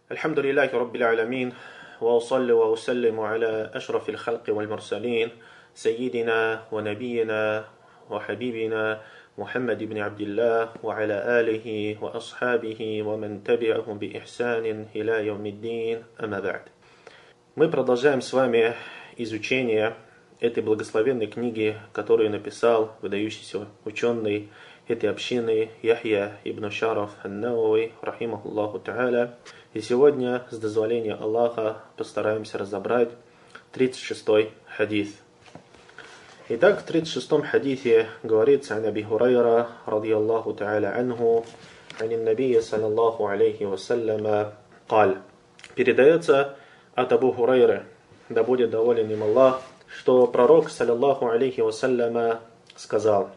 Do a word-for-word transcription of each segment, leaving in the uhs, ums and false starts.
الحمد لله رب العالمين وأصلي وأسلم على أشرف الخلق والمرسلين سيدنا ونبينا وحبيبنا محمد بن عبد الله وعلى آله وأصحابه ومن تبعهم بإحسان إلى يوم الدين أما بعد. Мы продолжаем с вами изучение этой благословенной книги, которую написал выдающийся ученый этой общины Яхья ибн Шараф ан-Науи, рахимахуллаху та'аля. И сегодня, с дозволения Аллаха, постараемся разобрать тридцать шестой хадис. Итак, в тридцать шестом хадисе говорится ан Аби Хурайра, радiyallahu та'аля анху, ан набия саллаллаху алейхи вассаляма, قال. Передается от Абу Хурайры, да будет доволен им Аллах, что пророк, саллаллаху алейхи вассаляма, сказал: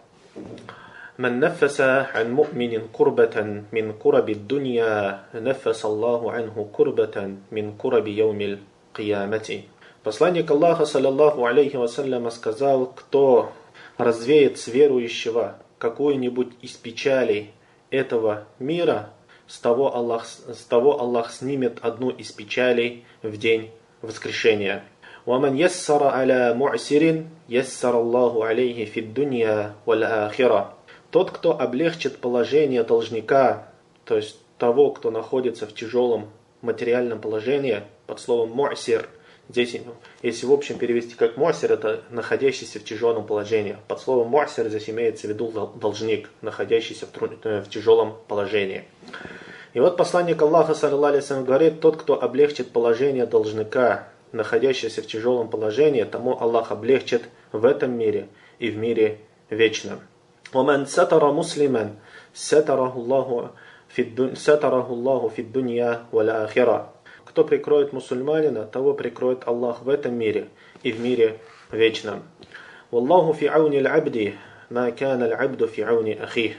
من نفس عن مؤمن كربة من كرب الدنيا نفس الله عنه كربة من كرب يوم القيامة. Посланник Аллаха, саллаллаху алейхи вассаляма, сказал: кто развеет с верующего какую-нибудь из печалей этого мира, с того Аллах, с того Аллах снимет одну из печалей в день воскрешения. ومن يسر على معسر يسر الله عليه في الدنيا والآخرة. Тот, кто облегчит положение должника, то есть того, кто находится в тяжелом материальном положении, под словом «му'сир», здесь, если в общем перевести как «му'сир», это находящийся в тяжелом положении. Под словом «му'сир» здесь имеется в виду должник, находящийся в, труд... в тяжелом положении. И вот посланник Аллаха, саллаллаху алейхи ва саллям, говорит: тот, кто облегчит положение должника, находящийся в тяжелом положении, тому Аллах облегчит в этом мире и в мире вечном. ومن ستر مسلما ستره الله في الدنيا ستره الله في الدنيا والآخرة. Кто прикроет мусульманина, того прикроет Аллах в этом мире и в мире вечном. والله في عون العبد ما كان العبد في عون أخيه.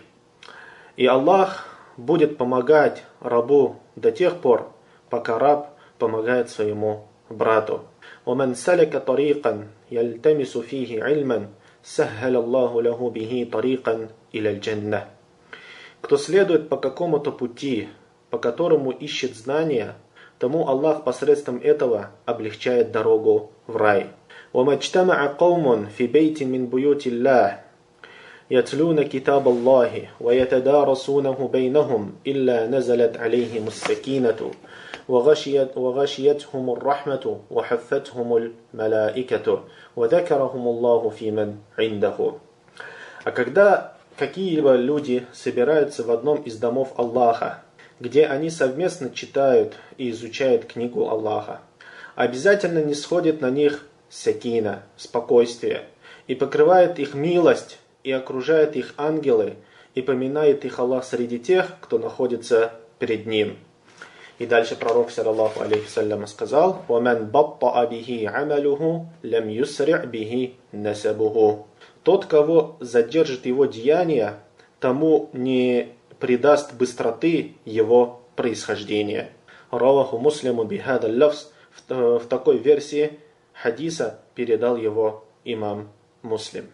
И Аллах будет помогать рабу до тех пор, пока раб помогает своему брату. ومن سلك طريقا يلتمس فيه علما سهل الله له به طريقا إلى الجنة. Кто следует по какому-то пути, по которому ищет знания, тому Аллах посредством этого облегчает дорогу в рай. وما اجتمع قوم في بيت من بيوت الله يتلون كتاب الله ويتدارسونه بينهم إلا نزلت عليهم السكينة وغشيت وغشيتهم الرحمة وحفتهم الملائكة وذكرهم الله في من عنده. А когда какие-либо люди собираются в одном из домов Аллаха, где они совместно читают и изучают книгу Аллаха, обязательно нисходит на них сакина, спокойствие, и покрывает их милость, и окружает их ангелы, и поминает их Аллах среди тех, кто находится перед ним. И дальше пророк, саллаллаху алейхи ва саллям, сказал: وَمَنْ بَطَّأَ بِهِ عَمَلُهُ لَمْ يُسْرِعْ بِهِ نَسَبُهُ. Тот, кого задержит его деяние, тому не придаст быстроты его происхождения. Раваху Муслиму бихада лафз. В такой версии хадиса передал его имам Муслим.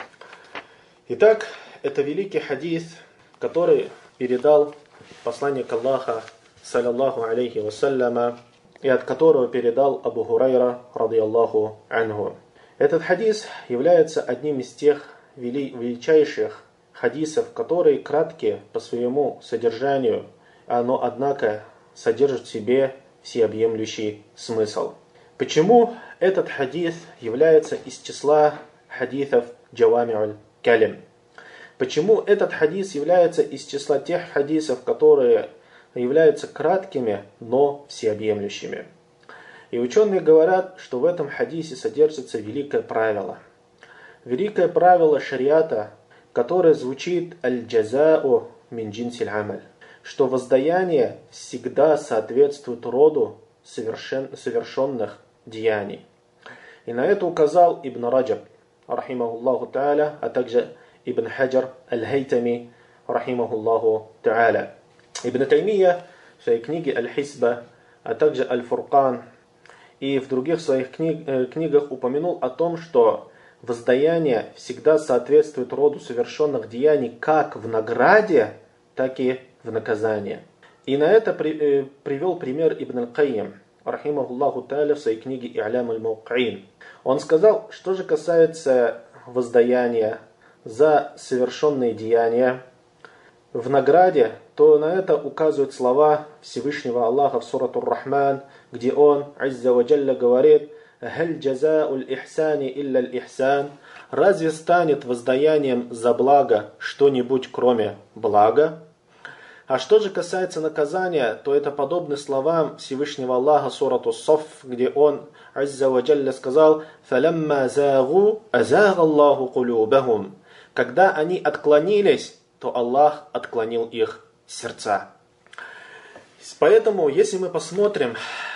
Итак, это великий хадис, который передал посланник Аллаха, саллаллаху алейхи вассаляма, и от которого передал Абу Хурайра, радiyallahu анху. Этот хадис является одним из тех величайших хадисов, которые краткие по своему содержанию, но однако содержит в себе всеобъемлющий смысл. Почему этот хадис является из числа хадисов джавами'уль калим? Почему этот хадис является из числа тех хадисов, которые являются краткими, но всеобъемлющими? И ученые говорят, что в этом хадисе содержится великое правило. Великое правило шариата, которое звучит «аль-джаза'у мин джинсиль амаль», что воздаяние всегда соответствует роду совершен, совершенных деяний. И на это указал Ибн Раджаб, рахимахуллаху та'аля, а также Ибн Хаджар аль-Хайтами, рахимахуллаху та'аля. Ибн Таймия в своей книге Аль-Хисба, а также Аль-Фуркан и в других своих книг, э, книгах упомянул о том, что воздаяние всегда соответствует роду совершенных деяний как в награде, так и в наказании. И на это при, э, привел пример Ибн Аль-Кайим, рахимахуллаху тааля, в своей книге «И'лям аль-Мауқиин». Он сказал, что же касается воздаяния за совершенные деяния в награде, то на это указывают слова Всевышнего Аллаха в сурат Ар-Рахман, где Он, азза ва джалля, говорит: «Халь джазауль ихсани илля аль-ихсан». Разве станет воздаянием за благо что-нибудь, кроме блага? А что же касается наказания, то это подобно словам Всевышнего Аллаха сурату Саф, где Он, азза ва джалля, сказал: «Фалямма загу азага Аллаху кулюбахум». Когда они отклонились, то Аллах отклонил их сердца. Поэтому, если мы посмотрим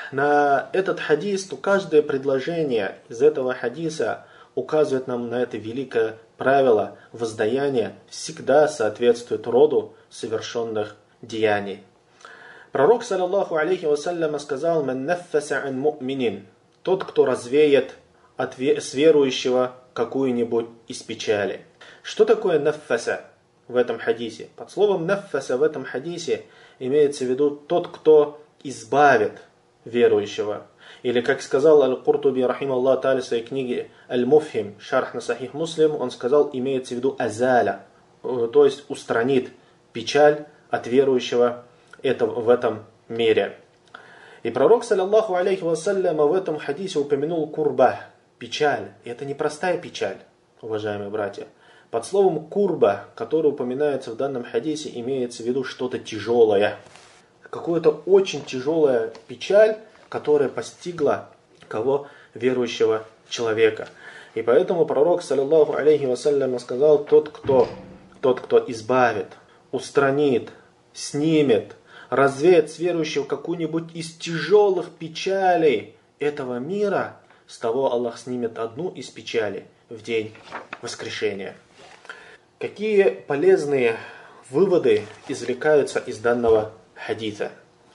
на этот хадис, то каждое предложение из этого хадиса указывает нам на это великое правило: воздаяние всегда соответствует роду совершенных деяний. Пророк, саллаллаху алейхи вассаляма, сказал: «Ман наффаса ан му'минин», тот, кто развеет от ве- с верующего какую-нибудь из печали. Что такое наффаса в этом хадисе? Под словом наффаса в этом хадисе имеется в виду тот, кто избавит верующего. Или, как сказал Аль-Куртуби, рахималлах та'аля, в своей книге Аль-Муфхим, шарх на Сахих Муслим, он сказал, имеется в виду азаля, то есть устранит печаль от верующего это, в этом мире. И пророк, саллаллаху алейхи вассаляма, в этом хадисе упомянул курба, печаль. И это не простая печаль, уважаемые братья. Под словом курба, которое упоминается в данном хадисе, имеется в виду что-то тяжелое. Какое-то очень тяжелая печаль, которая постигла кого? Верующего человека. И поэтому пророк, саллаллаху алейхи вассалям, сказал: тот, кто, тот, кто избавит, устранит, снимет, развеет с верующего какую-нибудь из тяжелых печалей этого мира, с того Аллах снимет одну из печалей в день воскрешения. Какие полезные выводы извлекаются из данного хадиса?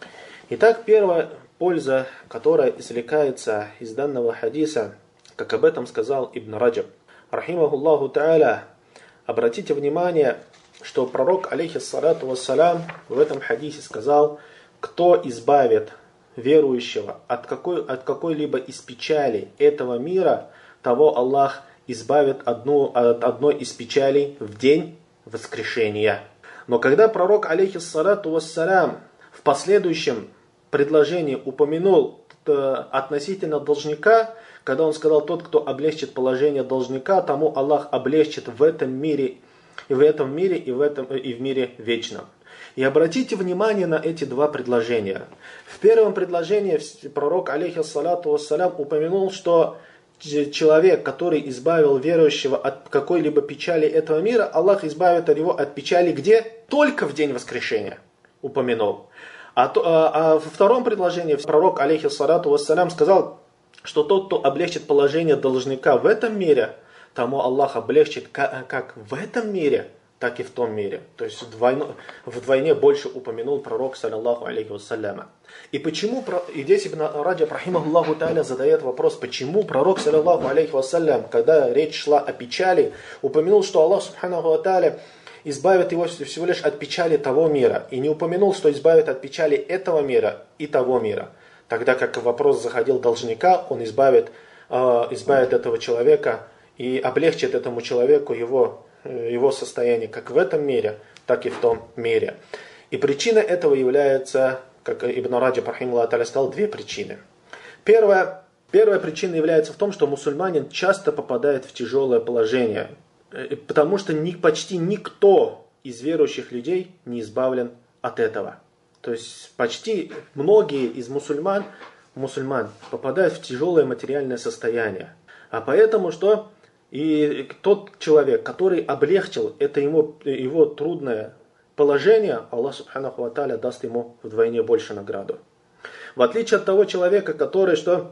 Итак, первая польза, которая извлекается из данного хадиса, как об этом сказал Ибн Раджаб, рахимахуллаху та'аля, обратите внимание, что пророк, алейхиссалату вассалям, в этом хадисе сказал: кто избавит верующего от, какой, от какой-либо из печалей этого мира, того Аллах избавит одну, от одной из печалей в день воскрешения. Но когда пророк, алейхиссалату вассалям, в последующем предложении упомянул относительно должника, когда он сказал: тот, кто облегчит положение должника, тому Аллах облегчит в этом мире, и в этом мире, и в, этом, и в мире вечном. И обратите внимание на эти два предложения. В первом предложении пророк, алейхиссалату вассалям, упомянул, что человек, который избавил верующего от какой-либо печали этого мира, Аллах избавит его от печали где? Только в день воскрешения. Упомянул. А, то, а, а во втором предложении пророк, алейхиссалату вассалям, сказал, что тот, кто облегчит положение должника в этом мире, тому Аллах облегчит как, как в этом мире, так и в том мире. То есть вдвойне, вдвойне больше упомянул пророк, саллаллаху алейхи вассаляма. И почему, и здесь Ибн Раджаб, рахимахуллаху та'аля, задает вопрос, почему пророк, саллаллаху алейхи вассалям, когда речь шла о печали, упомянул, что Аллах, субханаху та'аля, избавит его всего лишь от печали того мира, и не упомянул, что избавит от печали этого мира и того мира. Тогда как вопрос заходил должника, он избавит, э, избавит этого человека и облегчит этому человеку его, его состояние как в этом мире, так и в том мире. И причина этого является, как Ибн Раджаб, рахимахуллах та'аля, сказал, две причины. Первая, первая причина является в том, что мусульманин часто попадает в тяжелое положение, потому что ни, почти никто из верующих людей не избавлен от этого. То есть почти многие из мусульман, мусульман попадают в тяжелое материальное состояние. А поэтому что и тот человек, который облегчил это ему, его трудное положение, Аллах субханаху ва тааля даст ему вдвойне больше награду. В отличие от того человека, который что,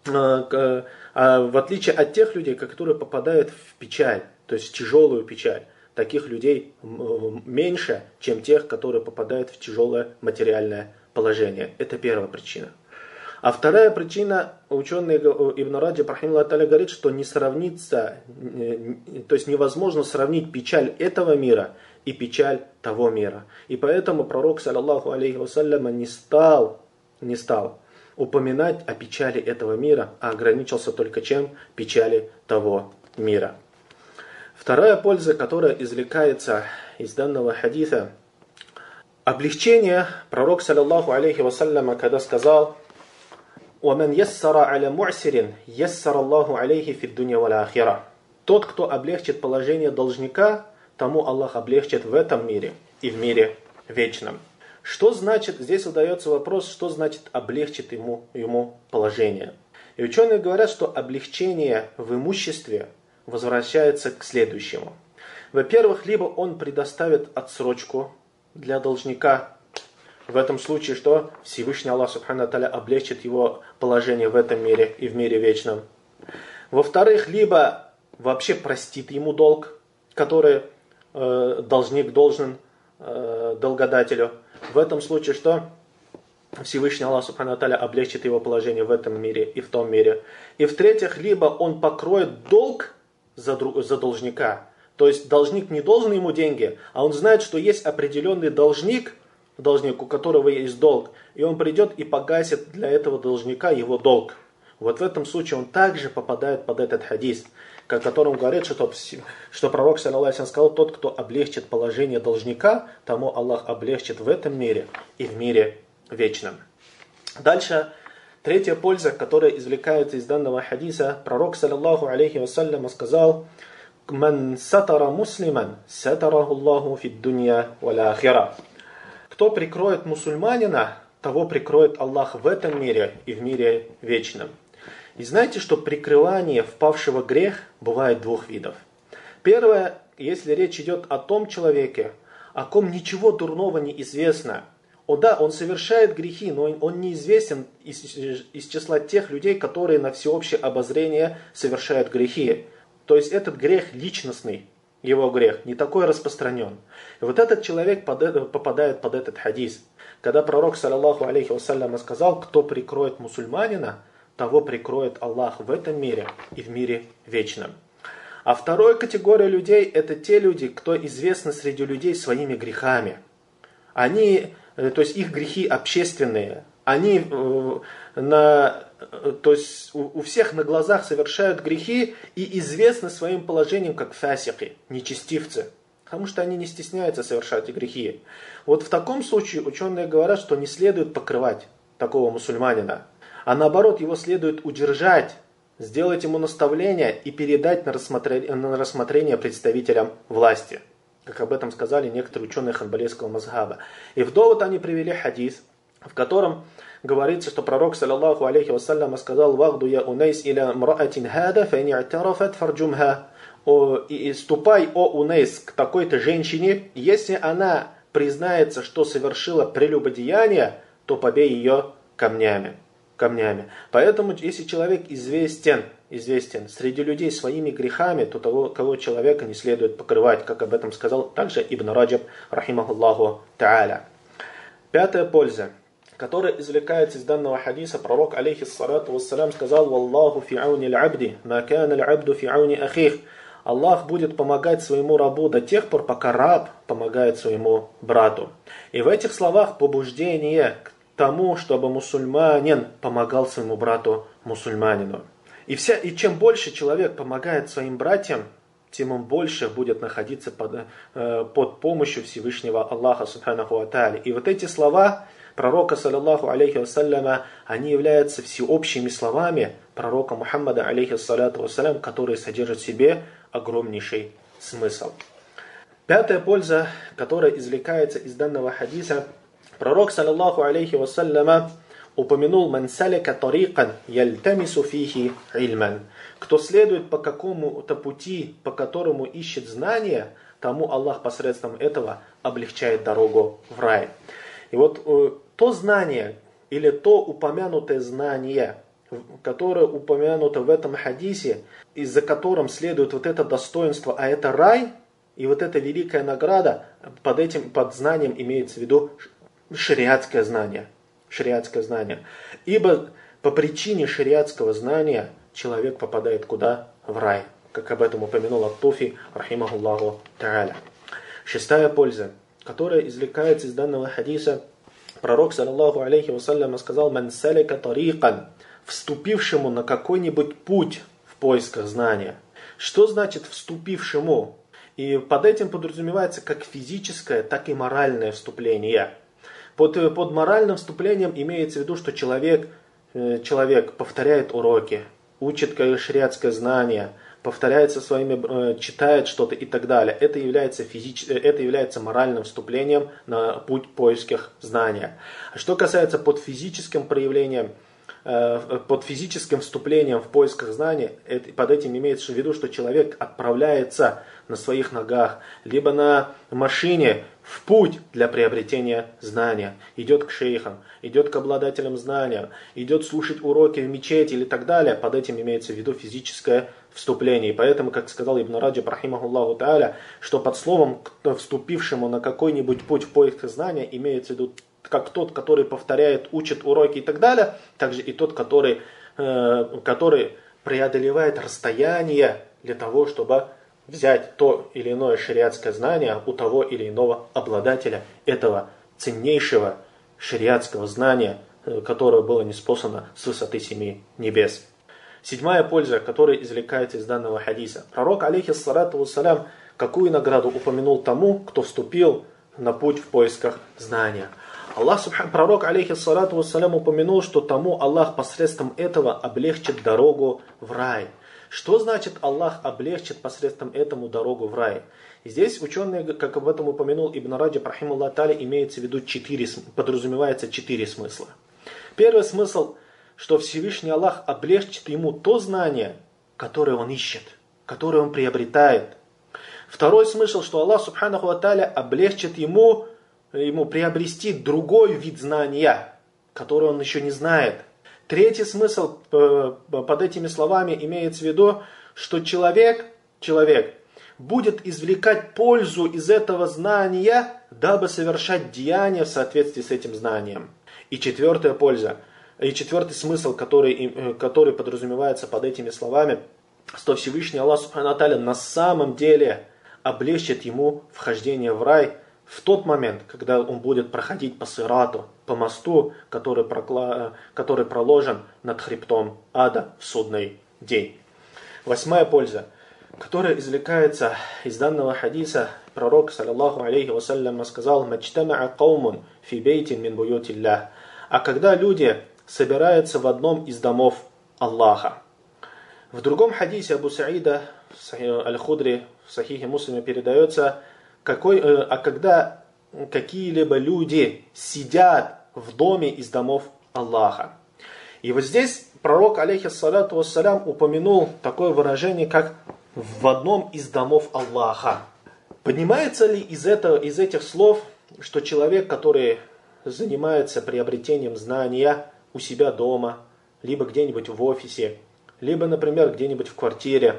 в отличие от тех людей, которые попадают в печаль, то есть в тяжелую печаль, таких людей меньше, чем тех, которые попадают в тяжелое материальное положение. Это первая причина. А вторая причина, ученый Ибн Раджаб, рахимахуллах та'аля, говорит, что не сравнится, то есть невозможно сравнить печаль этого мира и печаль того мира. И поэтому пророк, саллаллаху алейхи вассаляма, не стал, не стал упоминать о печали этого мира, а ограничился только чем? Печали того мира. Вторая польза, которая извлекается из данного хадиса, облегчение. Пророк, саллаллаху алейхи вассаляма, когда сказал: وَمَنْ يَسَّرَ عَلَى مُعْسِرٍ يَسَّرَ اللَّهُ عَلَيْهِ فِي الدُّنْيَا وَالْآخِرَةِ. Тот, кто облегчит положение должника, тому Аллах облегчит в этом мире и в мире вечном. Что значит, здесь задается вопрос, что значит облегчит ему, ему положение. И ученые говорят, что облегчение в имуществе возвращается к следующему. Во-первых, либо он предоставит отсрочку для должника. В этом случае, что Всевышний Аллах Субхану Тааля облегчит его положение в этом мире и в мире вечном. Во-вторых, либо вообще простит ему долг, который э, должник должен э, долгодателю. В этом случае, что Всевышний Аллах Субхану Тааля облегчит его положение в этом мире и в том мире. И в-третьих, либо он покроет долг за, за должника. То есть должник не должен ему деньги, а он знает, что есть определенный должник, должник, у которого есть долг, и он придет и погасит для этого должника его долг. Вот в этом случае он также попадает под этот хадис, о котором говорит, что, что пророк, саллаллаху алейхи ва саллям, сказал: тот, кто облегчит положение должника, тому Аллах облегчит в этом мире и в мире вечном. Дальше, третья польза, которая извлекается из данного хадиса, пророк, саллаллаху алейхи ва саллям, сказал: «Ман сатара муслиман, сатараху Аллаху фид дунья вал ахира». Кто прикроет мусульманина, того прикроет Аллах в этом мире и в мире вечном. И знаете, что прикрывание впавшего в грех бывает двух видов. Первое, если речь идет о том человеке, о ком ничего дурного не известно. О да, он совершает грехи, но он неизвестен из, из числа тех людей, которые на всеобщее обозрение совершают грехи. То есть этот грех личностный. Его грех не такой распространен. И вот этот человек попадает под этот хадис. Когда пророк, саллаллаху алейхи вассалям, сказал: кто прикроет мусульманина, того прикроет Аллах в этом мире и в мире вечном. А вторая категория людей — это те люди, кто известны среди людей своими грехами. Они, то есть их грехи общественные, они на... То есть у всех на глазах совершают грехи и известны своим положением как фасики, нечестивцы. Потому что они не стесняются совершать грехи. Вот в таком случае ученые говорят, что не следует покрывать такого мусульманина. А наоборот, его следует удержать, сделать ему наставление и передать на рассмотрение, на рассмотрение представителям власти. Как об этом сказали некоторые ученые ханбалийского мазхаба. И в довод они привели хадис, в котором говорится, что пророк, саллаллаху алейхи вассалям, сказал: «Вахду я унейс иля мраатин хада, фа ини атарафат фарджумха». И ступай, о Унейс, к такой-то женщине, если она признается, что совершила прелюбодеяние, то побей ее камнями. камнями. Поэтому, если человек известен, известен среди людей своими грехами, то того, того человека не следует покрывать, как об этом сказал также Ибн Раджаб, рахимахуллаху та'аля. Пятая польза, которая извлекается из данного хадиса, пророк, алейхи салату вассалям, сказал: «Валлаху фи ауни аль-абди, ма кана аль-абду фи ауни ахих». Аллах будет помогать своему рабу до тех пор, пока раб помогает своему брату. И в этих словах побуждение к тому, чтобы мусульманин помогал своему брату мусульманину. И, вся, и чем больше человек помогает своим братьям, тем он больше будет находиться под, э, под помощью Всевышнего Аллаха субханаху ва тааля. И вот эти слова пророка, саллаллаху алейхи вассаляма, они являются всеобщими словами пророка Мухаммада, алейхи салату вассалям, которые содержат в себе огромнейший смысл. Пятая польза, которая извлекается из данного хадиса, пророк, саллаллаху алейхи вассаляма, упомянул: «Ман салика тарикан яльтамису фихи ильман». Кто следует по какому-то пути, по которому ищет знания, тому Аллах посредством этого облегчает дорогу в рай. И вот то знание или то упомянутое знание, которое упомянуто в этом хадисе, из-за которым следует вот это достоинство, а это рай, и вот эта великая награда, под этим, под знанием имеется в виду шариатское знание. Шариатское знание. Ибо по причине шариатского знания человек попадает куда? В рай. Как об этом упомянул Ат-Туфи, рахимахуллаху та'аля. Шестая польза, которая извлекается из данного хадиса. Пророк, саллаллаху алейхи вассалям, сказал: «Ман салика тарикан», вступившему на какой-нибудь путь в поисках знания. Что значит вступившему? И под этим подразумевается как физическое, так и моральное вступление. Под, под моральным вступлением имеется в виду, что человек, человек повторяет уроки, учит шариатское знание, повторяет со своими, читает что-то и так далее. Это является, физич... это является моральным вступлением на путь поисков знания. А что касается под физическим проявлением, под физическим вступлением в поисках знания, под этим имеется в виду, что человек отправляется на своих ногах, либо на машине в путь для приобретения знания. Идет к шейхам, идет к обладателям знания, идет слушать уроки в мечети или так далее. Под этим имеется в виду физическое вступление. И поэтому, как сказал Ибн Раджаб, рахимахуллаху тааля, что под словом «вступившему на какой-нибудь путь в поисках знания» имеется в виду как тот, который повторяет, учит уроки и так далее, также и тот, который, э, который преодолевает расстояние для того, чтобы взять то или иное шариатское знание у того или иного обладателя этого ценнейшего шариатского знания, которое было ниспослано с высоты семи небес. Седьмая польза, которая извлекается из данного хадиса. Пророк, алейхиссалату вассалям, какую награду упомянул тому, кто вступил на путь в поисках знания. Аллах, субхан, пророк, алейхиссалату вассалям, упомянул, что тому Аллах посредством этого облегчит дорогу в рай. Что значит Аллах облегчит посредством этому дорогу в рай? Здесь ученые, как об этом упомянул Ибн Раджаб, рахимахуллах тааля, имеется в виду четыре, подразумевается четыре смысла. Первый смысл, что Всевышний Аллах облегчит ему то знание, которое он ищет, которое он приобретает. Второй смысл, что Аллах, субханаху ва тааля, облегчит ему, ему приобрести другой вид знания, который он еще не знает. Третий смысл под этими словами имеется в виду, что человек, человек будет извлекать пользу из этого знания, дабы совершать деяния в соответствии с этим знанием. И четвертая польза, и четвертый смысл, который, который подразумевается под этими словами, что Всевышний Аллах Субхану ва Тааля на самом деле облегчит ему вхождение в рай в тот момент, когда он будет проходить по сирату, по мосту, который, прокла... который проложен над хребтом ада в судный день. Восьмая польза, которая извлекается из данного хадиса. Пророк, саллаллаху алейхи вассалям, сказал: «Маджтама'a каумун фи бейтин мин буютиллях». А когда люди собираются в одном из домов Аллаха. В другом хадисе Абу Саида Аль-Худри в Сахихе Муслиме передается: Какой, а когда какие-либо люди сидят в доме из домов Аллаха. И вот здесь пророк, алейхиссалату вассалям, упомянул такое выражение, как «в одном из домов Аллаха». Поднимается ли из, этого, из этих слов, что человек, который занимается приобретением знания у себя дома, либо где-нибудь в офисе, либо, например, где-нибудь в квартире,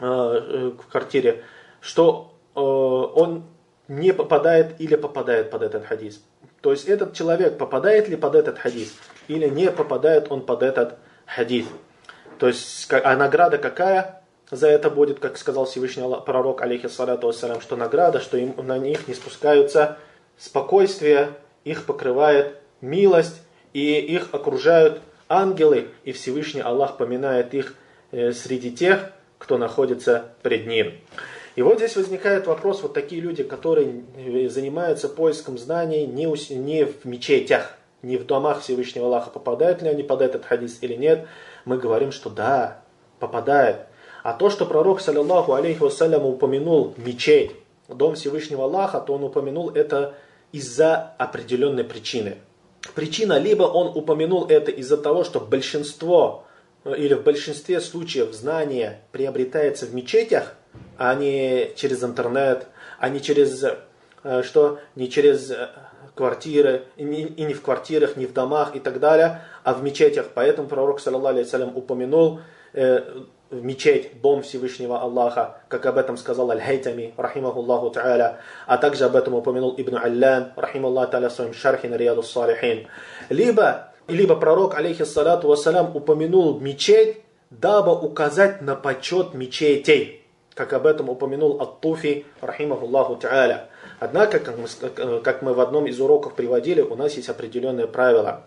э, в квартире, что э, он не попадает или попадает под этот хадис? То есть этот человек попадает ли под этот хадис, или не попадает он под этот хадис? То есть, а награда какая за это будет, как сказал Всевышний пророк, алейхиссалату вассалям, что награда, что им, на них не спускаются спокойствие, их покрывает милость, и их окружают ангелы, и Всевышний Аллах поминает их э, среди тех, кто находится пред Ним. И вот здесь возникает вопрос, вот такие люди, которые занимаются поиском знаний не, у, не в мечетях, не в домах Всевышнего Аллаха, попадают ли они под этот хадис или нет, мы говорим, что да, попадает. А то, что пророк, саллаллаху алейхи вассалям, упомянул мечеть, дом Всевышнего Аллаха, то он упомянул это из-за определенной причины. Причина, либо он упомянул это из-за того, что большинство, или в большинстве случаев знание приобретается в мечетях, а не через интернет, а не через, что, не через квартиры, и не в квартирах, не в домах и так далее, а в мечетях. Поэтому пророк, саллаллаху алейхи вассалям, упомянул э, мечеть, дом Всевышнего Аллаха, как об этом сказал Аль-Хайтами, рахимахуллаху та'аля, а также об этом упомянул Ибн Аллан, рахимахуллаху та'аля, в своем шархе на Риядус Салихин. Либо, либо пророк, алейхиссалату вассалям, упомянул мечеть, дабы указать на почет мечетей, как об этом упомянул Ат-Туфи, рахимахуллаху та'аля. Однако, как мы, как мы в одном из уроков приводили, у нас есть определенное правило.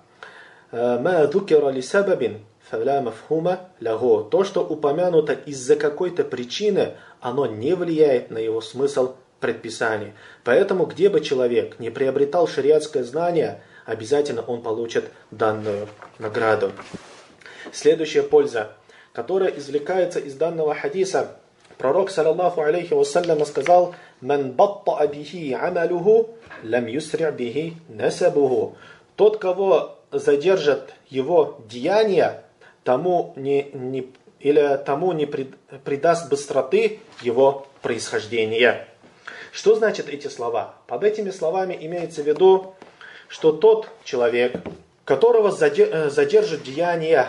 «Ма дукира ли сабабин фаля мафхума лягу». То, что упомянуто из-за какой-то причины, оно не влияет на его смысл предписания. Поэтому, где бы человек не приобретал шариатское знание, обязательно он получит данную награду. Следующая польза, которая извлекается из данного хадиса. Пророк, саллаллаху алейхи вассалям, сказал: «Ман батта'a бихи амалуху, лам юсри' бихи насабуху». Тот, кого задержат его деяния, тому не, не, или тому не придаст быстроты его происхождения. Что значит эти слова? Под этими словами имеется в виду, что тот человек, которого задержат деяния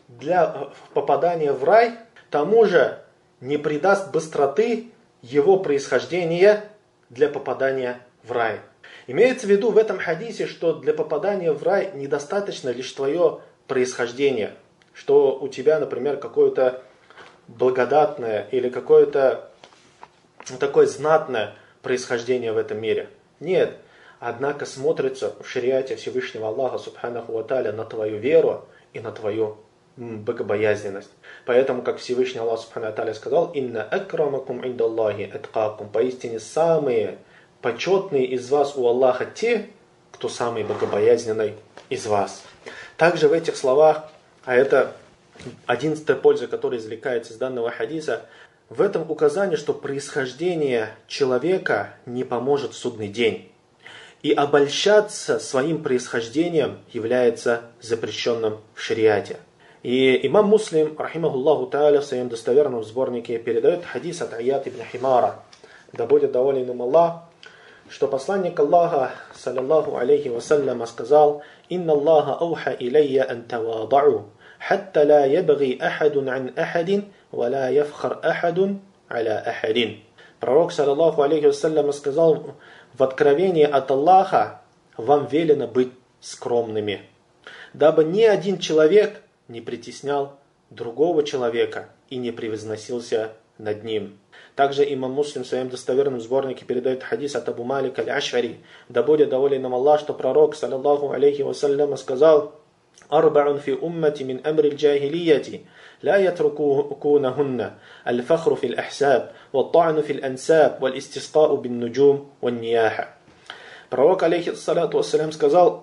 для попадания в рай, тому же не придаст быстроты его происхождения для попадания в рай. Имеется в виду в этом хадисе, что для попадания в рай недостаточно лишь твое происхождение, что у тебя, например, какое-то благодатное или какое-то такое знатное происхождение в этом мире. Нет. Однако смотрится в шариате Всевышнего Аллаха Субханаху ва Тааля на твою веру и на твою богобоязненность. Поэтому, как Всевышний Аллах Субханаху ва Тааля сказал: «Инна акрамакум индаллахи аткакум». Поистине самые почетные из вас у Аллаха те, кто самый богобоязненный из вас. Также в этих словах, а это одиннадцатая польза, которая извлекается из данного хадиса, в этом указании, что происхождение человека не поможет в судный день. И обольщаться своим происхождением является запрещенным в шариате. И имам Муслим, рахимахуллаху тааля, в своем достоверном сборнике передает хадис от Аят ибн Химара, да будет доволен им Аллах, что посланник Аллаха, саллаллаху алейхи вассалям, сказал: «Инна Аллаха ауха илейя ан тавадау, хатта ла ябги ахадун ан ахадин, ва ла яфхар ахадун аля ахадин». Пророк, саллаллаху алейхи вассалям, сказал: в откровении от Аллаха вам велено быть скромными, дабы ни один человек не притеснял другого человека и не превозносился над ним. Также имам Муслим в своем достоверном сборнике передает хадис от Абу Малика аль-Аш'ари, да будет доволен им Аллах, что пророк, саллаллаху алейхи вассалям, сказал: «Арба'ун фи уммати мин амри аль-джахилияти, لا يتركونهن الفخر في الأحساب والطعن في الأنساب والاستسقاء بالنجوم والنياحة». Пророк, алейхиссалату вассалям, сказал: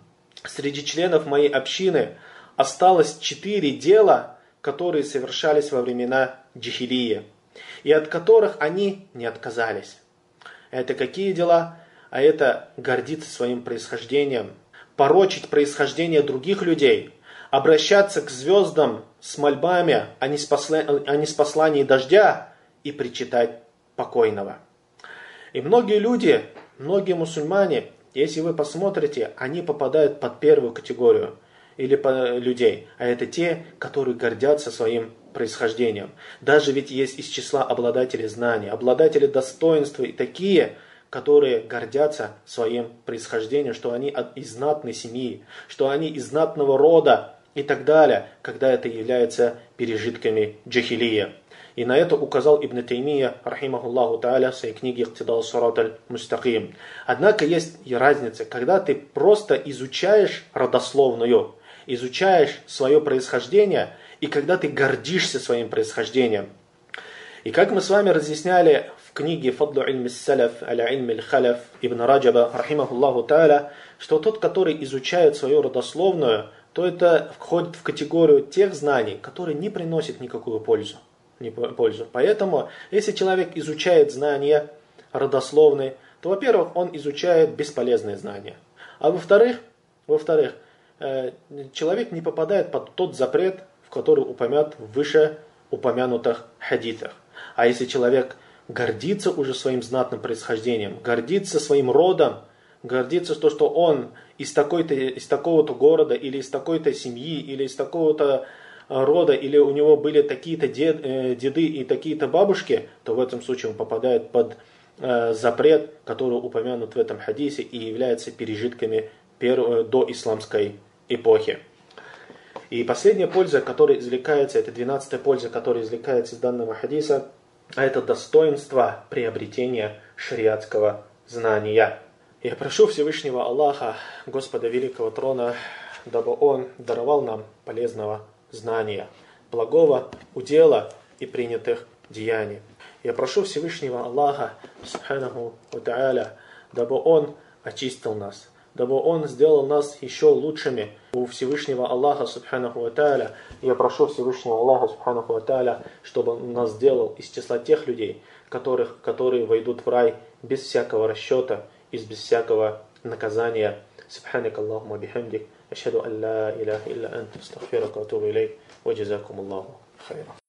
среди членов моей общины осталось четыре дела, которые совершались во времена джахилии, и от которых они не отказались. Это какие дела? А это гордиться своим происхождением, порочить происхождение других людей, обращаться к звездам с мольбами о ниспослании дождя и причитать покойного. И многие люди, многие мусульмане, если вы посмотрите, они попадают под первую категорию или по людей, а это те, которые гордятся своим происхождением. Даже ведь есть из числа обладателей знаний, обладатели достоинства и такие, которые гордятся своим происхождением, что они из знатной семьи, что они из знатного рода и так далее, когда это является пережитками джахилия. И на это указал Ибн Таймия, рахимахуллаху тааля, в своей книге «Иктида ас-сират аль-мустаким». Однако есть и разница, когда ты просто изучаешь родословную, изучаешь свое происхождение, и когда ты гордишься своим происхождением. И как мы с вами разъясняли в книге «Фадлу илми салаф аля илми аль-халяф» Ибн Раджаба, рахимахуллаху тааля, что тот, который изучает свою родословную, то это входит в категорию тех знаний, которые не приносят никакую пользу. Не пользу. Поэтому, если человек изучает знания родословные, то, во-первых, он изучает бесполезные знания. А во-вторых, во-вторых, человек не попадает под тот запрет, в который упомянут в выше упомянутых хадисах. А если человек гордится уже своим знатным происхождением, гордится своим родом, гордится то, что он из, такой-то, из такого-то города, или из такой-то семьи, или из такого-то рода, или у него были такие-то дед, э, деды и такие-то бабушки, то в этом случае он попадает под э, запрет, который упомянут в этом хадисе и является пережитками первой, до исламской эпохи. И последняя польза, которая извлекается, это двенадцатая польза, которая извлекается из данного хадиса, а это достоинство приобретения шариатского знания. Я прошу Всевышнего Аллаха, Господа Великого Трона, дабы Он даровал нам полезного знания, благого удела и принятых деяний. Я прошу Всевышнего Аллаха, Субханаху ва Тааля, дабы Он очистил нас, дабы Он сделал нас еще лучшими у Всевышнего Аллаха, Субханаху ва Тааля. Я прошу Всевышнего Аллаха, Субханаху ва Тааля, чтобы Он нас сделал из числа тех людей, которых, которые войдут в рай без всякого расчета и без всякого наказания. Субханак Аллахума бихамдик, ашхаду ан ла иляха илля анта, астагфирука ва атубу илейк, ва джазакум Аллаху хайра.